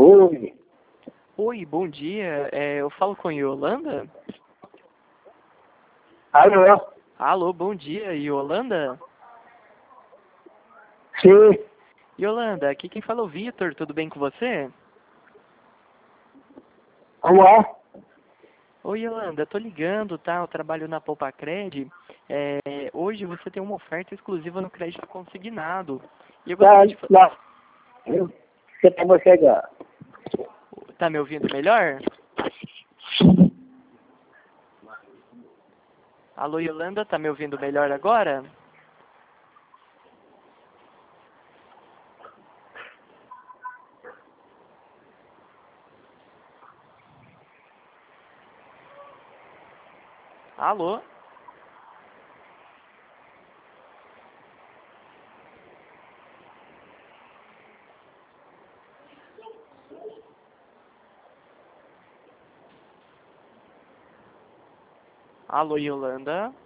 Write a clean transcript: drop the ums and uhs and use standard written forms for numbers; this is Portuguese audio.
Oi. Oi, bom dia. Eu falo com Yolanda? Alô? Alô, bom dia, Yolanda? Sim. Yolanda, aqui quem fala é o Vitor, tudo bem com você? Alô? Oi, Yolanda, tô ligando, tá? Eu trabalho na Poupacred. Hoje você tem uma oferta exclusiva no crédito consignado. E eu Tá, gostaria de... lá. Você tá chegando. Tá me ouvindo melhor? Alô, Yolanda, tá me ouvindo melhor agora? Alô? Alô, Yolanda?